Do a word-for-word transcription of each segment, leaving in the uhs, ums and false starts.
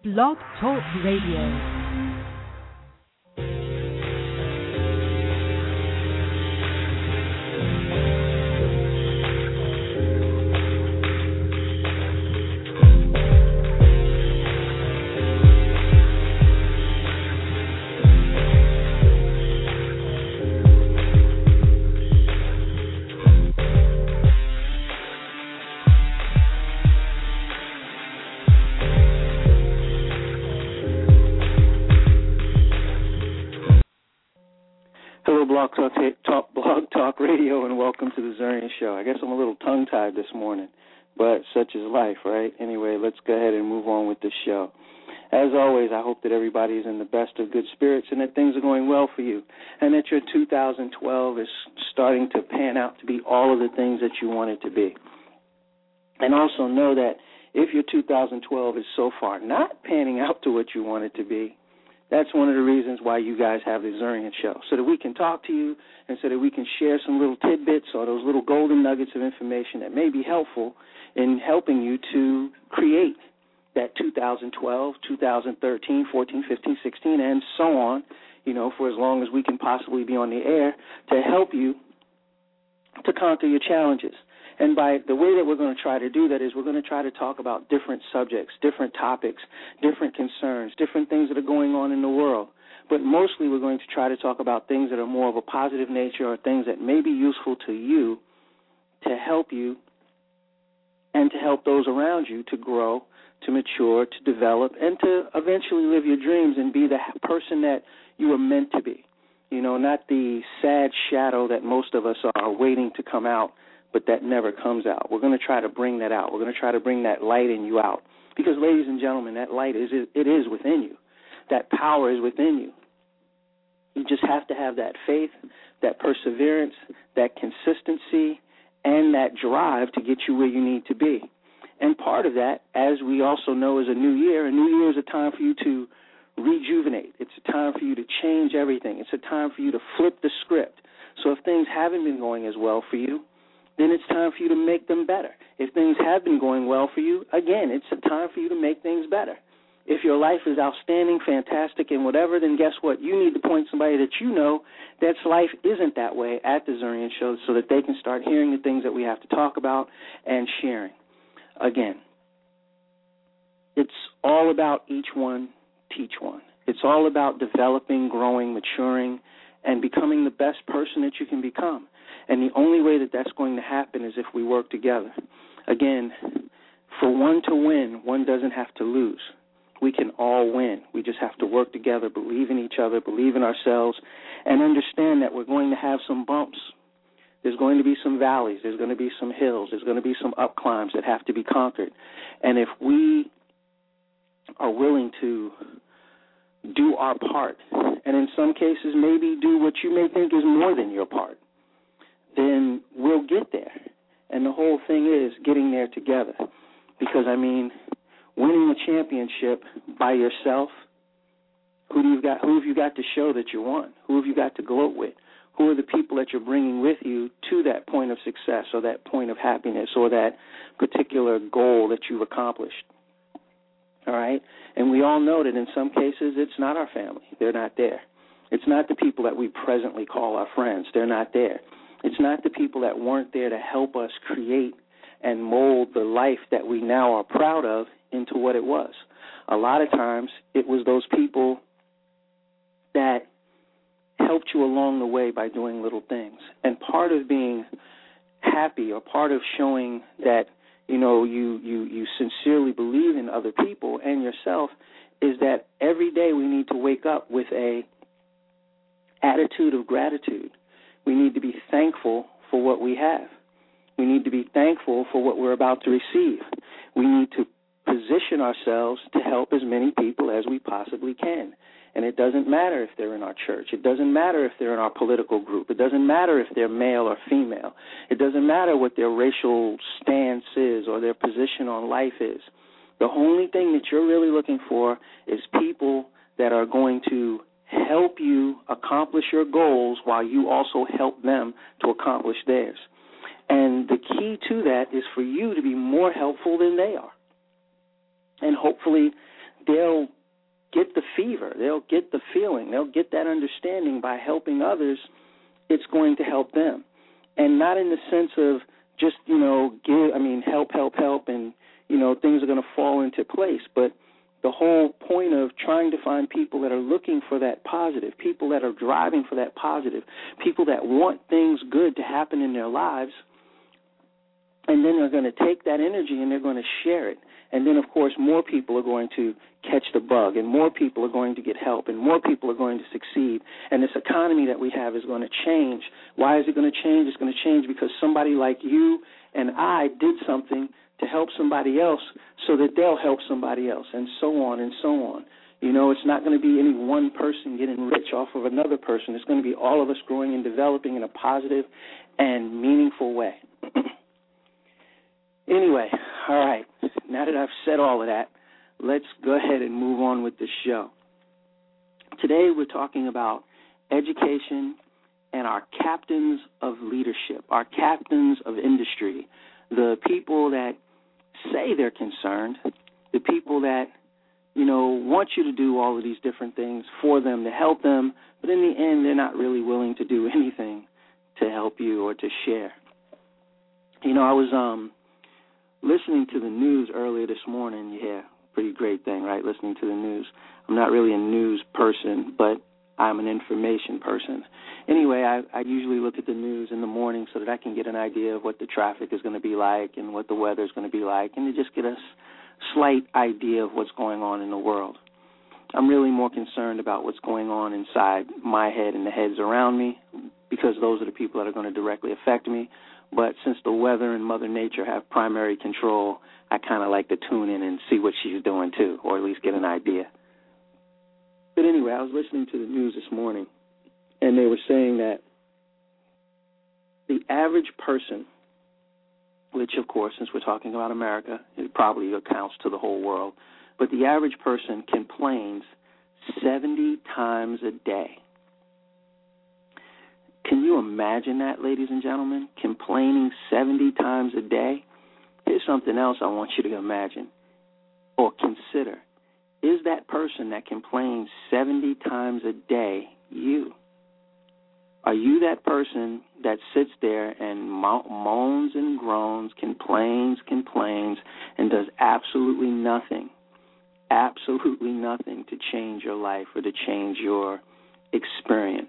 Blog Talk Radio. Blog Talk, Talk, Blog Talk Radio, and welcome to the Zurian Show. I guess I'm a little tongue-tied this morning, but such is life, right? Anyway, let's go ahead and move on with this show. As always, I hope that everybody is in the best of good spirits and that things are going well for you, and that your two thousand twelve is starting to pan out to be all of the things that you want it to be. And also know that if your two thousand twelve is so far not panning out to what you want it to be, that's one of the reasons why you guys have the Zurian Show, so that we can talk to you and so that we can share some little tidbits or those little golden nuggets of information that may be helpful in helping you to create that two thousand twelve, two thousand thirteen, fourteen, fifteen, sixteen, and so on, you know, for as long as we can possibly be on the air to help you to conquer your challenges. And by the way that we're going to try to do that is we're going to try to talk about different subjects, different topics, different concerns, different things that are going on in the world. But mostly we're going to try to talk about things that are more of a positive nature or things that may be useful to you to help you and to help those around you to grow, to mature, to develop, and to eventually live your dreams and be the person that you were meant to be. You know, not the sad shadow that most of us are waiting to come out, but that never comes out. We're going to try to bring that out. We're going to try to bring that light in you out. Because, ladies and gentlemen, that light, is it is within you. That power is within you. You just have to have that faith, that perseverance, that consistency, and that drive to get you where you need to be. And part of that, as we also know, is a new year. A new year is a time for you to rejuvenate. It's a time for you to change everything. It's a time for you to flip the script. So if things haven't been going as well for you, then it's time for you to make them better. If things have been going well for you, again, it's a time for you to make things better. If your life is outstanding, fantastic, and whatever, then guess what? You need to point somebody that you know that's life isn't that way at the Zurian Show so that they can start hearing the things that we have to talk about and sharing. Again, it's all about each one, teach one. It's all about developing, growing, maturing, and becoming the best person that you can become. And the only way that that's going to happen is if we work together. Again, for one to win, one doesn't have to lose. We can all win. We just have to work together, believe in each other, believe in ourselves, and understand that we're going to have some bumps. There's going to be some valleys. There's going to be some hills. There's going to be some up climbs that have to be conquered. And if we are willing to do our part, and in some cases maybe do what you may think is more than your part, then we'll get there. And the whole thing is getting there together. Because, I mean, winning a championship by yourself, who do you got? Who have you got to show that you won? Who have you got to gloat with? Who are the people that you're bringing with you to that point of success or that point of happiness or that particular goal that you've accomplished? All right? And we all know that in some cases it's not our family. They're not there. It's not the people that we presently call our friends. They're not there. It's not the people that weren't there to help us create and mold the life that we now are proud of into what it was. A lot of times it was those people that helped you along the way by doing little things. And part of being happy or part of showing that, you know, you, you, you sincerely believe in other people and yourself is that every day we need to wake up with a attitude of gratitude. We need to be thankful for what we have. We need to be thankful for what we're about to receive. We need to position ourselves to help as many people as we possibly can. And it doesn't matter if they're in our church. It doesn't matter if they're in our political group. It doesn't matter if they're male or female. It doesn't matter what their racial stance is or their position on life is. The only thing that you're really looking for is people that are going to help you accomplish your goals while you also help them to accomplish theirs. And the key to that is for you to be more helpful than they are. And hopefully they'll get the fever. They'll get the feeling. They'll get that understanding by helping others. It's going to help them. And not in the sense of just, you know, give, I mean, help, help, help, and, you know, things are going to fall into place. But the whole point of trying to find people that are looking for that positive, people that are driving for that positive, people that want things good to happen in their lives, and then they're going to take that energy and they're going to share it. And then, of course, more people are going to catch the bug, and more people are going to get help, and more people are going to succeed. And this economy that we have is going to change. Why is it going to change? It's going to change because somebody like you and I did something to help somebody else so that they'll help somebody else, and so on and so on. You know, it's not going to be any one person getting rich off of another person. It's going to be all of us growing and developing in a positive and meaningful way. Anyway, all right, now that I've said all of that, let's go ahead and move on with the show. Today we're talking about education and our captains of leadership, our captains of industry, the people that say they're concerned, the people that, you know, want you to do all of these different things for them, to help them, but in the end they're not really willing to do anything to help you or to share. You know, I was um. listening to the news earlier this morning. Yeah, pretty great thing, right, listening to the news. I'm not really a news person, but I'm an information person. Anyway, I, I usually look at the news in the morning so that I can get an idea of what the traffic is going to be like and what the weather is going to be like, and to just get a slight idea of what's going on in the world. I'm really more concerned about what's going on inside my head and the heads around me, because those are the people that are going to directly affect me. But since the weather and Mother Nature have primary control, I kind of like to tune in and see what she's doing too, or at least get an idea. But anyway, I was listening to the news this morning, and they were saying that the average person, which of course, since we're talking about America, it probably accounts to the whole world, but the average person complains seventy times a day. Can you imagine that, ladies and gentlemen? Complaining seventy times a day? Here's something else I want you to imagine or consider. Is that person that complains seventy times a day you? Are you that person that sits there and mo- moans and groans, complains, complains, and does absolutely nothing, absolutely nothing to change your life or to change your experience?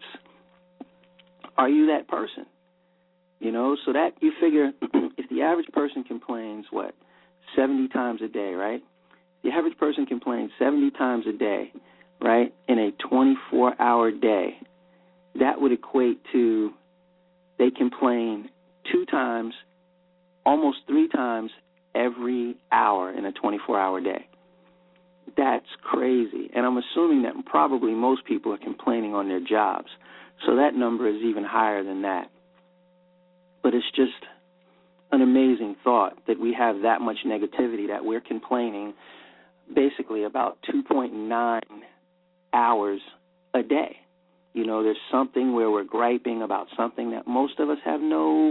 Are you that person? You know, so that you figure if the average person complains, what, seventy times a day, right? The average person complains seventy times a day, right, in a twenty-four hour day. That would equate to they complain two times, almost three times every hour in a twenty-four hour day. That's crazy. And I'm assuming that probably most people are complaining on their jobs. So that number is even higher than that. But it's just an amazing thought that we have that much negativity, that we're complaining basically about two point nine hours a day. You know, there's something where we're griping about something that most of us have no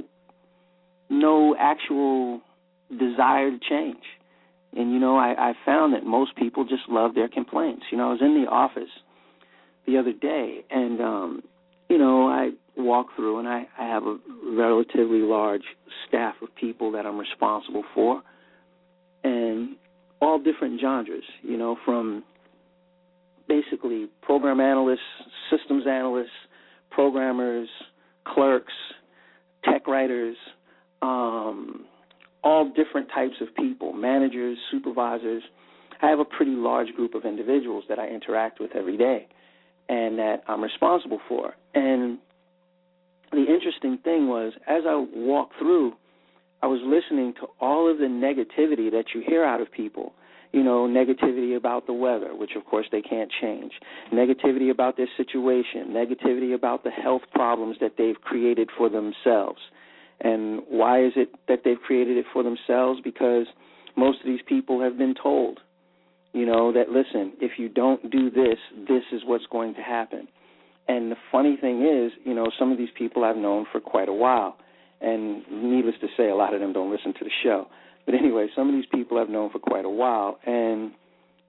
no actual desire to change. And, you know, I, I found that most people just love their complaints. You know, I was in the office the other day, and, um, you know, I walk through, and I, I have a relatively large staff of people that I'm responsible for, and all different genres, you know, from basically program analysts, systems analysts, programmers, clerks, tech writers, um, all different types of people, managers, supervisors. I have a pretty large group of individuals that I interact with every day and that I'm responsible for. And the interesting thing was, as I walked through, I was listening to all of the negativity that you hear out of people. You know, negativity about the weather, which of course they can't change, negativity about their situation, negativity about the health problems that they've created for themselves. And why is it that they've created it for themselves? Because most of these people have been told, you know, that, listen, if you don't do this, this is what's going to happen. And the funny thing is, you know, some of these people I've known for quite a while. And needless to say, a lot of them don't listen to the show. But anyway, some of these people I've known for quite a while. And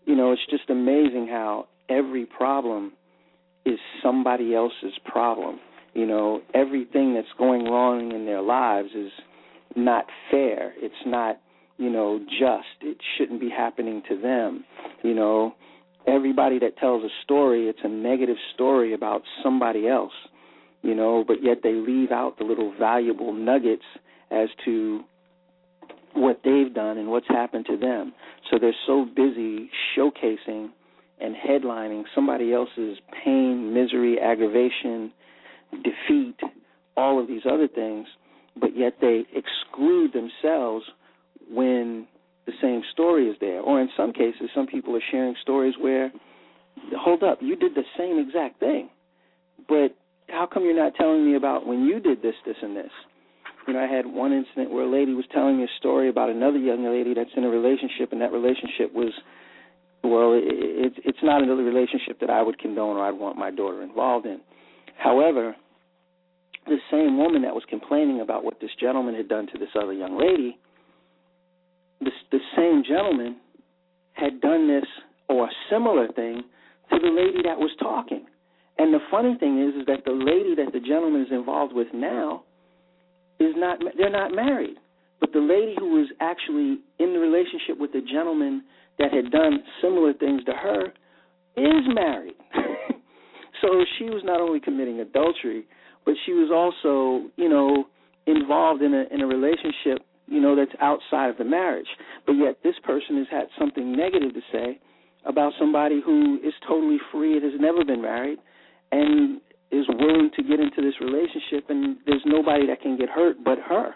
you know, it's just amazing how every problem is somebody else's problem. You know, everything that's going wrong in their lives is not fair. It's not, you know, just. It shouldn't be happening to them. You know, everybody that tells a story, it's a negative story about somebody else, you know, but yet they leave out the little valuable nuggets as to what they've done and what's happened to them. So they're so busy showcasing and headlining somebody else's pain, misery, aggravation, defeat, all of these other things, but yet they exclude themselves when the same story is there. Or in some cases, some people are sharing stories where, hold up, you did the same exact thing, but how come you're not telling me about when you did this, this, and this? You know, I had one incident where a lady was telling me a story about another young lady that's in a relationship, and that relationship was, well, it, it, it's not another relationship that I would condone or I'd want my daughter involved in. However, the same woman that was complaining about what this gentleman had done to this other young lady, this, the same gentleman had done this or a similar thing to the lady that was talking. And the funny thing is, is that the lady that the gentleman is involved with now is not, they're not married. But the lady who was actually in the relationship with the gentleman that had done similar things to her is married. So she was not only committing adultery, but she was also, you know, involved in a in a relationship, you know, that's outside of the marriage. But yet this person has had something negative to say about somebody who is totally free and has never been married and is willing to get into this relationship, and there's nobody that can get hurt but her.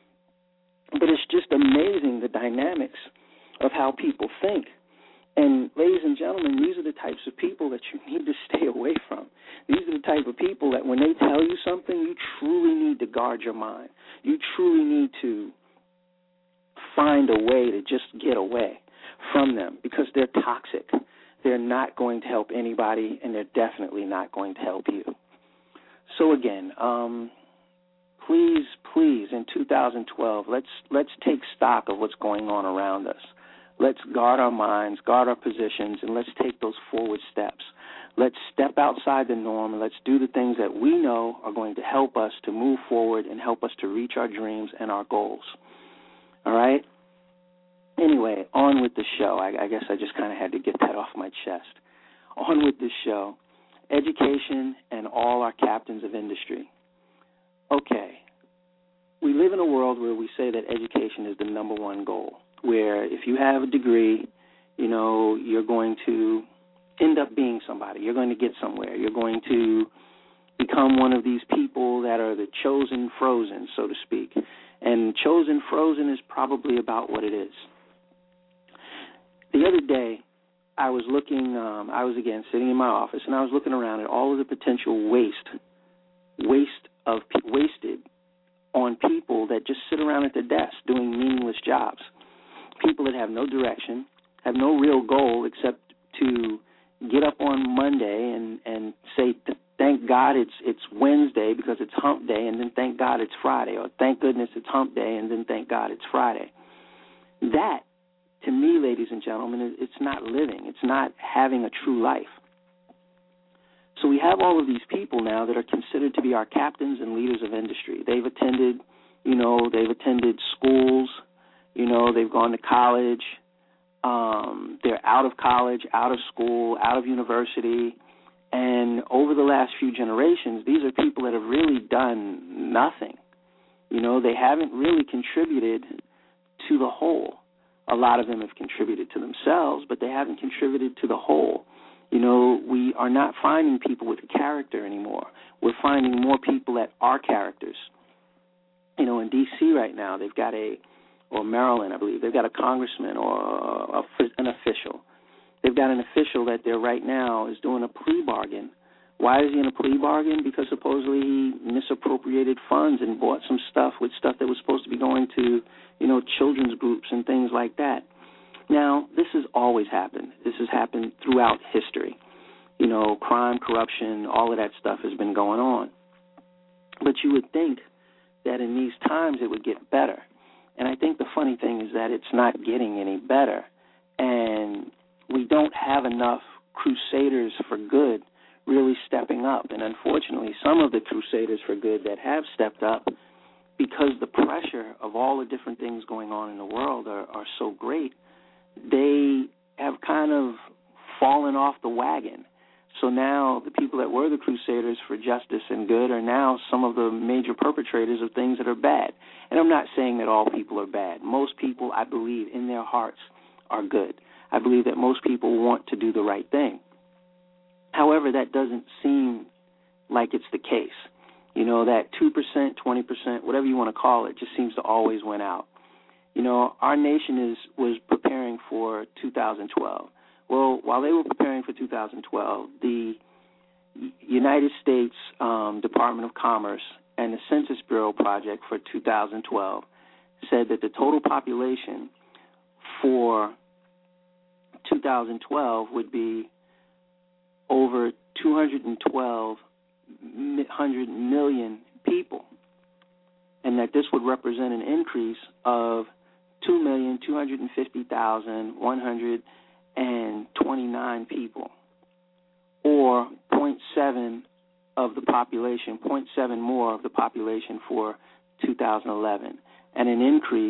But it's just amazing, the dynamics of how people think. And ladies and gentlemen, these are the types of people that you need to stay away from. These are the type of people that when they tell you something, you truly need to guard your mind. You truly need to find a way to just get away from them because they're toxic. They're not going to help anybody, and they're definitely not going to help you. So again, um, please, please, in two thousand twelve, let's let's take stock of what's going on around us. Let's guard our minds, guard our positions, and let's take those forward steps. Let's step outside the norm, and let's do the things that we know are going to help us to move forward and help us to reach our dreams and our goals. All right? Anyway, on with the show. I, I guess I just kind of had to get that off my chest. On with the show. Education and all our captains of industry. Okay. We live in a world where we say that education is the number one goal, where if you have a degree, you know, you're going to end up being somebody. You're going to get somewhere. You're going to become one of these people that are the chosen frozen, so to speak. And chosen frozen is probably about what it is. The other day, I was looking, um, I was, again, sitting in my office, and I was looking around at all of the potential waste, waste of, wasted on people that just sit around at their desk doing meaningless jobs. People that have no direction, have no real goal except to get up on Monday and, and say, thank God it's it's Wednesday because it's hump day, and then thank God it's Friday, or thank goodness it's hump day, and then thank God it's Friday. That, to me, ladies and gentlemen, it's not living. It's not having a true life. So we have all of these people now that are considered to be our captains and leaders of industry. They've attended, you know, they've attended schools, you know, they've gone to college. Um, they're out of college, out of school, out of university. And over the last few generations, these are people that have really done nothing. You know, they haven't really contributed to the whole. A lot of them have contributed to themselves, but they haven't contributed to the whole. You know, we are not finding people with character anymore. We're finding more people that are characters. You know, in D C right now, they've got a, or Maryland, I believe, they've got a congressman or a, an official. They've got an official that they're right now is doing a plea bargain. Why is he in a plea bargain? Because supposedly he misappropriated funds and bought some stuff with stuff that was supposed to be going to, you know, children's groups and things like that. Now, this has always happened. This has happened throughout history. You know, crime, corruption, all of that stuff has been going on. But you would think that in these times it would get better. And I think the funny thing is that it's not getting any better. And we don't have enough crusaders for good really stepping up. And unfortunately, some of the crusaders for good that have stepped up, because the pressure of all the different things going on in the world are, are so great, they have kind of fallen off the wagon. So now the people that were the crusaders for justice and good are now some of the major perpetrators of things that are bad. And I'm not saying that all people are bad. Most people, I believe, in their hearts are good. I believe that most people want to do the right thing. However, that doesn't seem like it's the case. You know, that two percent, twenty percent, whatever you want to call it, just seems to always win out. You know, our nation is was preparing for two thousand twelve. Well, while they were preparing for two thousand twelve, the United States um, Department of Commerce and the Census Bureau project for two thousand twelve said that the total population for two thousand twelve would be over two hundred twelve hundred million people, and that this would represent an increase of two million two hundred fifty thousand one hundred twenty-nine people, or zero point seven of the population, zero point seven more of the population for two thousand eleven, and an increase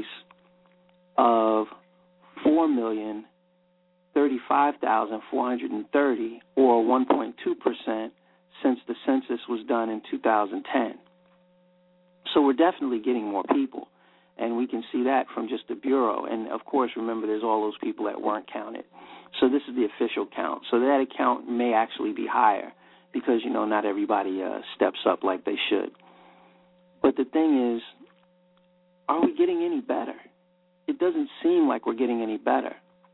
of four million thirty-five thousand four hundred thirty, or one point two percent, since the census was done in two thousand ten. So we're definitely getting more people, and we can see that from just the Bureau. And, of course, remember, there's all those people that weren't counted. So this is the official count. So that account may actually be higher because, you know, not everybody uh, steps up like they should. But the thing is, are we getting any better? It doesn't seem like we're getting any better.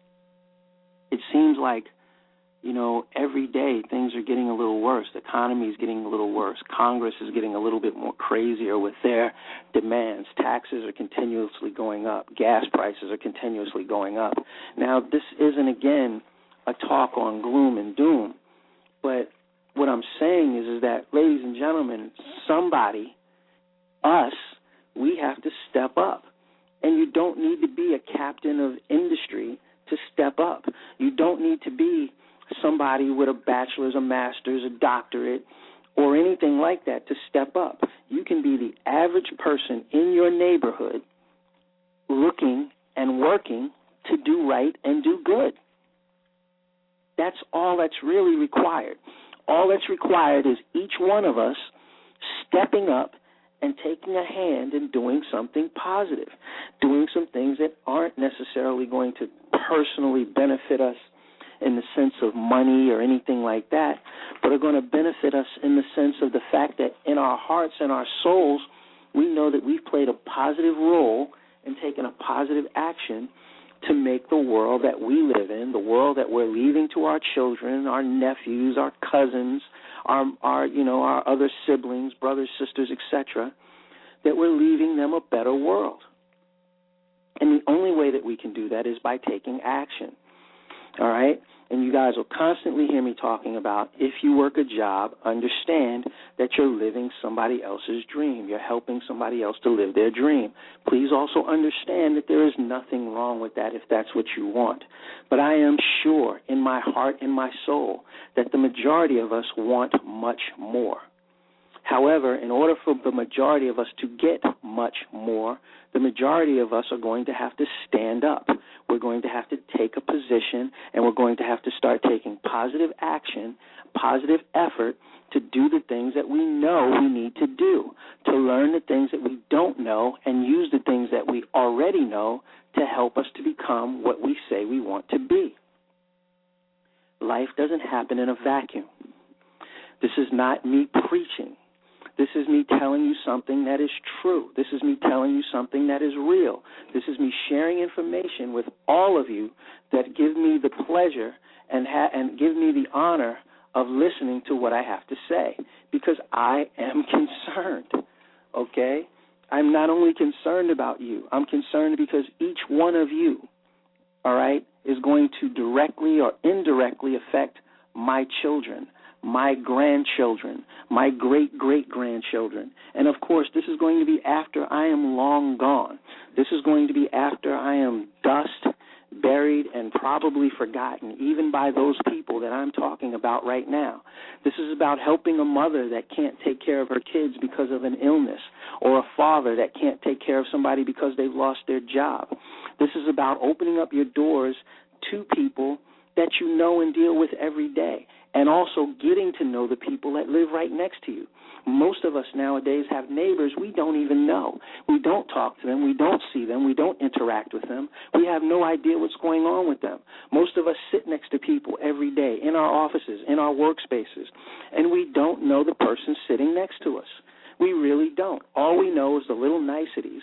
It seems like, you know, every day things are getting a little worse. The economy is getting a little worse. Congress is getting a little bit more crazier with their demands. Taxes are continuously going up. Gas prices are continuously going up. Now, this isn't, again, a talk on gloom and doom, but what I'm saying is, is that, ladies and gentlemen, somebody, us, we have to step up. And you don't need to be a captain of industry to step up. You don't need to be somebody with a bachelor's, a master's, a doctorate, or anything like that to step up. You can be the average person in your neighborhood looking and working to do right and do good. That's all that's really required. All that's required is each one of us stepping up and taking a hand in doing something positive, doing some things that aren't necessarily going to personally benefit us in the sense of money or anything like that, but are going to benefit us in the sense of the fact that in our hearts and our souls, we know that we've played a positive role and taken a positive action to make the world that we live in, the world that we're leaving to our children, our nephews, our cousins, our, our you know, our other siblings, brothers, sisters, et cetera, that we're leaving them a better world. And the only way that we can do that is by taking action. All right? And you guys will constantly hear me talking about, if you work a job, understand that you're living somebody else's dream. You're helping somebody else to live their dream. Please also understand that there is nothing wrong with that if that's what you want. But I am sure in my heart and my soul that the majority of us want much more. However, in order for the majority of us to get much more, the majority of us are going to have to stand up. We're going to have to take a position, and we're going to have to start taking positive action, positive effort to do the things that we know we need to do, to learn the things that we don't know, and use the things that we already know to help us to become what we say we want to be. Life doesn't happen in a vacuum. This is not me preaching. This is me telling you something that is true. This is me telling you something that is real. This is me sharing information with all of you that give me the pleasure and ha- and give me the honor of listening to what I have to say, because I am concerned, okay? I'm not only concerned about you. I'm concerned because each one of you, all right, is going to directly or indirectly affect my children, my grandchildren, my great-great-grandchildren. And, of course, this is going to be after I am long gone. This is going to be after I am dust, buried, and probably forgotten, even by those people that I'm talking about right now. This is about helping a mother that can't take care of her kids because of an illness, or a father that can't take care of somebody because they've lost their job. This is about opening up your doors to people that you know and deal with every day, and also getting to know the people that live right next to you. Most of us nowadays have neighbors we don't even know. We don't talk to them. We don't see them. We don't interact with them. We have no idea what's going on with them. Most of us sit next to people every day in our offices, in our workspaces, and we don't know the person sitting next to us. We really don't. All we know is the little niceties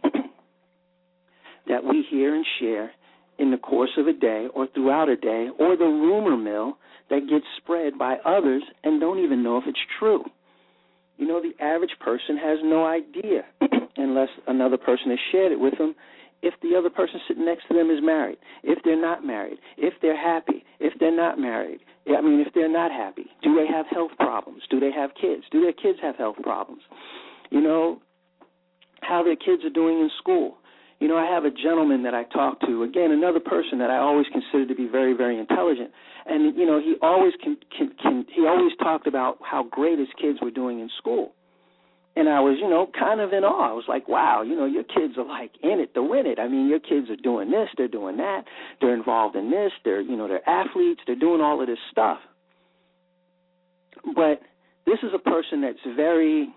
that we hear and share in the course of a day or throughout a day, or the rumor mill that gets spread by others and don't even know if it's true. You know, the average person has no idea, unless another person has shared it with them, if the other person sitting next to them is married, if they're not married, if they're happy, if they're not married. I mean, if they're not happy, do they have health problems? Do they have kids? Do their kids have health problems? You know, how their kids are doing in school. You know, I have a gentleman that I talk to, again, another person that I always consider to be very, very intelligent. And, you know, he always can, can, can he always talked about how great his kids were doing in school. And I was, you know, kind of in awe. I was like, wow, you know, your kids are like in it to win it. I mean, your kids are doing this, they're doing that, they're involved in this, they're, you know, they're athletes, they're doing all of this stuff. But this is a person that's very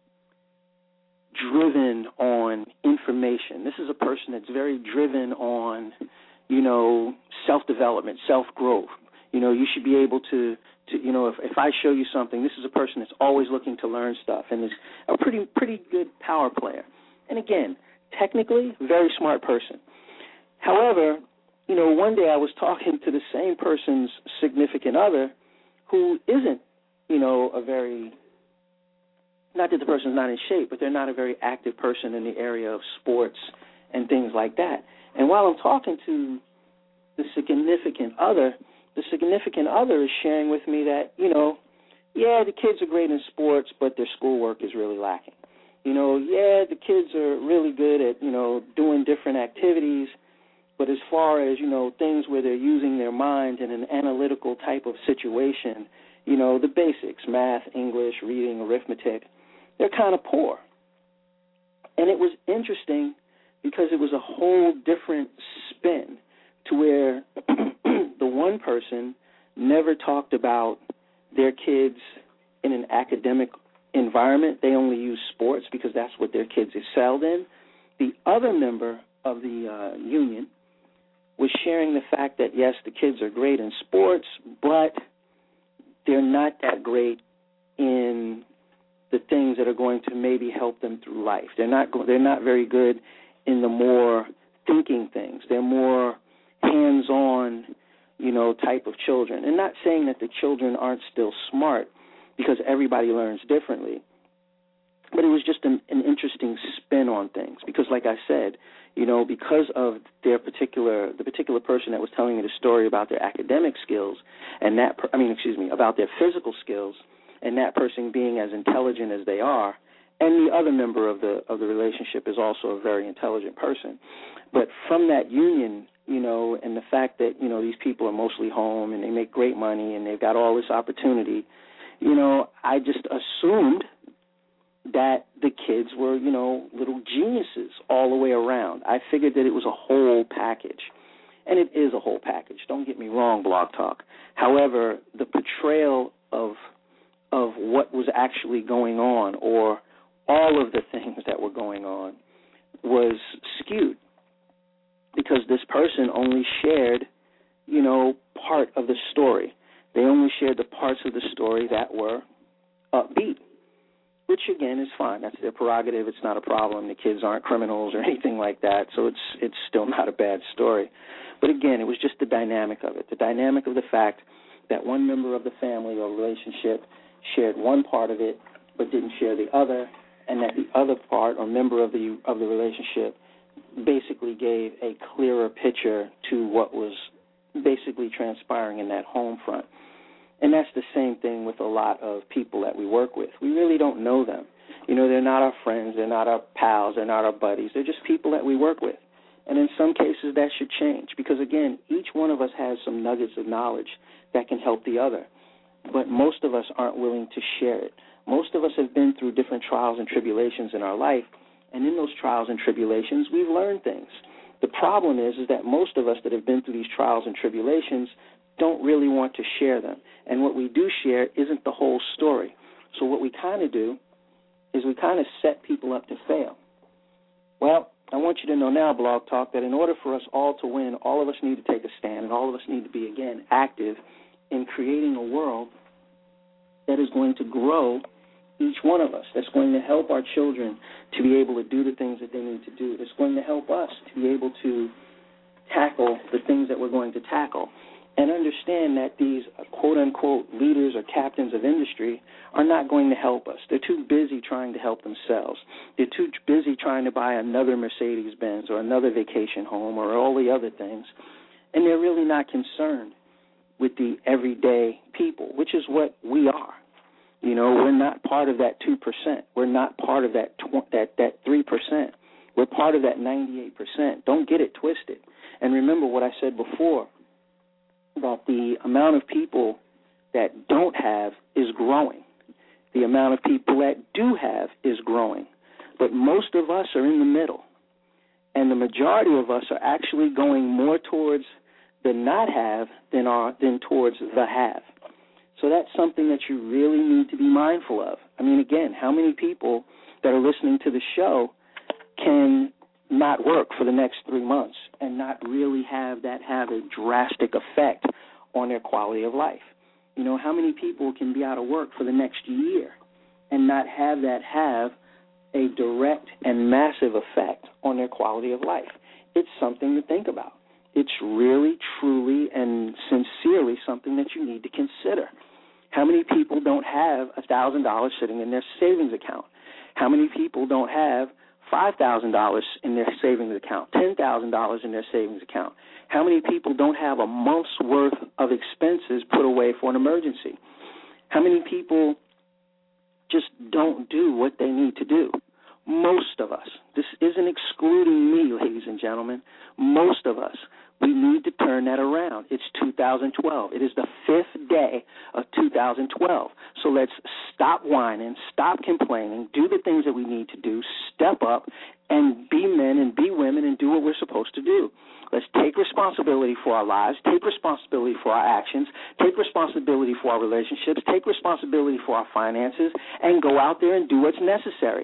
driven on information. This is a person that's very driven on, you know, self-development, self-growth. You know, you should be able to, to you know, if, if I show you something, this is a person that's always looking to learn stuff and is a pretty pretty good power player. And again, technically, very smart person. However, you know, one day I was talking to the same person's significant other who isn't, you know, a very, not that the person's not in shape, but they're not a very active person in the area of sports and things like that. And while I'm talking to the significant other, the significant other is sharing with me that, you know, yeah, the kids are great in sports, but their schoolwork is really lacking. You know, yeah, the kids are really good at, you know, doing different activities, but as far as, you know, things where they're using their mind in an analytical type of situation, you know, the basics, math, English, reading, arithmetic, they're kind of poor. And it was interesting because it was a whole different spin to where the one person never talked about their kids in an academic environment. They only used sports because that's what their kids excelled in. The other member of the uh, union was sharing the fact that, yes, the kids are great in sports, but they're not that great in the things that are going to maybe help them through life. They're not go- they're not very good in the more thinking things. They're more hands-on, you know, type of children. And not saying that the children aren't still smart, because everybody learns differently. But it was just an, an interesting spin on things because, like I said, you know, because of their particular, the particular person that was telling me the story about their academic skills and that, I mean, excuse me, about their physical skills and that person being as intelligent as they are, and the other member of the of the relationship is also a very intelligent person. But from that union, you know, and the fact that, you know, these people are mostly home and they make great money and they've got all this opportunity, you know, I just assumed that the kids were, you know, little geniuses all the way around. I figured that it was a whole package. And it is a whole package. Don't get me wrong, Blog Talk. However, the portrayal of of what was actually going on, or all of the things that were going on, was skewed because this person only shared, you know, part of the story. They only shared the parts of the story that were upbeat, which, again, is fine. That's their prerogative. It's not a problem. The kids aren't criminals or anything like that, so it's it's still not a bad story. But, again, it was just the dynamic of it, the dynamic of the fact that one member of the family or relationship shared one part of it but didn't share the other, and that the other part or member of the of the relationship basically gave a clearer picture to what was basically transpiring in that home front. And that's the same thing with a lot of people that we work with. We really don't know them. You know, they're not our friends, they're not our pals, they're not our buddies. They're just people that we work with. And in some cases, that should change because, again, each one of us has some nuggets of knowledge that can help the other. But most of us aren't willing to share it. Most of us have been through different trials and tribulations in our life, and in those trials and tribulations, we've learned things. The problem is, is that most of us that have been through these trials and tribulations don't really want to share them. And what we do share isn't the whole story. So what we kind of do is we kind of set people up to fail. Well, I want you to know now, Blog Talk, that in order for us all to win, all of us need to take a stand, and all of us need to be, again, active in creating a world that is going to grow each one of us, that's going to help our children to be able to do the things that they need to do. It's going to help us to be able to tackle the things that we're going to tackle. And understand that these quote-unquote leaders or captains of industry are not going to help us. They're too busy trying to help themselves. They're too busy trying to buy another Mercedes-Benz or another vacation home or all the other things. And they're really not concerned with the everyday people, which is what we are. You know, we're not part of that two percent. We're not part of that tw- that that three percent. We're part of that ninety-eight percent. Don't get it twisted. And remember what I said before, about the amount of people that don't have is growing. The amount of people that do have is growing. But most of us are in the middle. And the majority of us are actually going more towards the not have than, are, than towards the have. So that's something that you really need to be mindful of. I mean, again, how many people that are listening to the show can not work for the next three months and not really have that have a drastic effect on their quality of life? You know, how many people can be out of work for the next year and not have that have a direct and massive effect on their quality of life? It's something to think about. It's really, truly, and sincerely something that you need to consider. How many people don't have one thousand dollars sitting in their savings account? How many people don't have five thousand dollars in their savings account, ten thousand dollars in their savings account? How many people don't have a month's worth of expenses put away for an emergency? How many people just don't do what they need to do? Most of us. This isn't excluding me, ladies and gentlemen. Most of us. We need to turn that around. It's two thousand twelve. It is the fifth day of two thousand twelve. So let's stop whining, stop complaining, do the things that we need to do, step up, and be men and be women and do what we're supposed to do. Let's take responsibility for our lives, take responsibility for our actions, take responsibility for our relationships, take responsibility for our finances, and go out there and do what's necessary.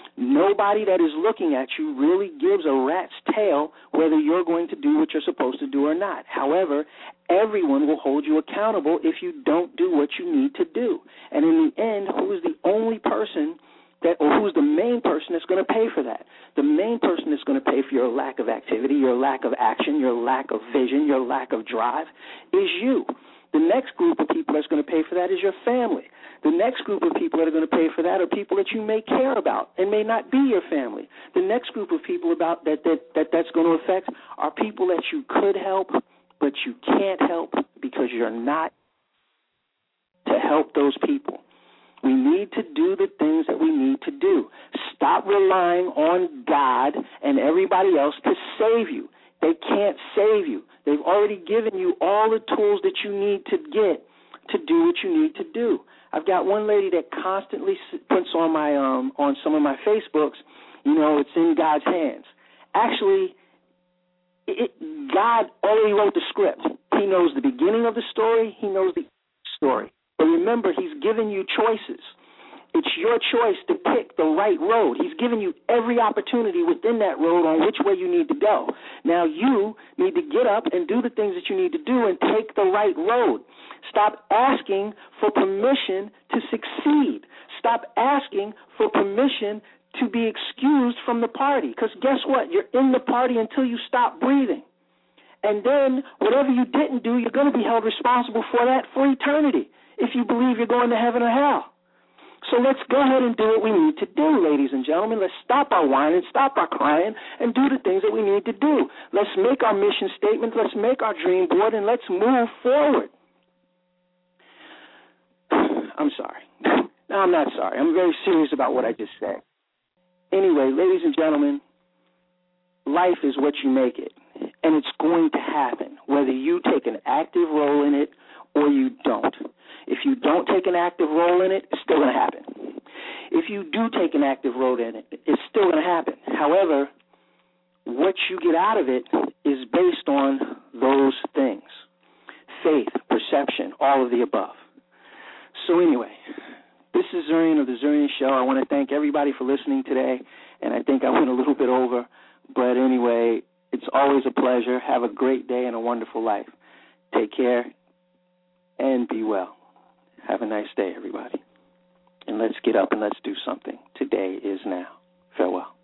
Nobody that is looking at you really gives a rat's tail whether you're going to do what you're supposed to do or not. However, everyone will hold you accountable if you don't do what you need to do. And in the end, who is the only person that, or who's the main person that's going to pay for that? The main person that's going to pay for your lack of activity, your lack of action, your lack of vision, your lack of drive is you. The next group of people that's going to pay for that is your family. The next group of people that are going to pay for that are people that you may care about and may not be your family. The next group of people about that, that, that that's going to affect are people that you could help, but you can't help because you're not to help those people. We need to do the things that we need to do. Stop relying on God and everybody else to save you. They can't save you. They've already given you all the tools that you need to get to do what you need to do. I've got one lady that constantly puts on my um, on some of my Facebooks, you know, it's in God's hands. Actually, it, God already wrote the script. He knows the beginning of the story. He knows the story. But remember, he's given you choices. It's your choice to pick the right road. He's given you every opportunity within that road on which way you need to go. Now you need to get up and do the things that you need to do and take the right road. Stop asking for permission to succeed. Stop asking for permission to be excused from the party. Because guess what? You're in the party until you stop breathing. And then whatever you didn't do, you're going to be held responsible for that for eternity if you believe you're going to heaven or hell. So let's go ahead and do what we need to do, ladies and gentlemen. Let's stop our whining, stop our crying, and do the things that we need to do. Let's make our mission statement, let's make our dream board, and let's move forward. I'm sorry. No, I'm not sorry. I'm very serious about what I just said. Anyway, ladies and gentlemen, life is what you make it, and it's going to happen, whether you take an active role in it or you don't. If you don't take an active role in it, it's still going to happen. If you do take an active role in it, it's still going to happen. However, what you get out of it is based on those things: faith, perception, all of the above. So anyway, this is Zurian of the Zurian Show. I want to thank everybody for listening today, and I think I went a little bit over. But anyway, it's always a pleasure. Have a great day and a wonderful life. Take care and be well. Have a nice day, everybody. And let's get up and let's do something. Today is now. Farewell.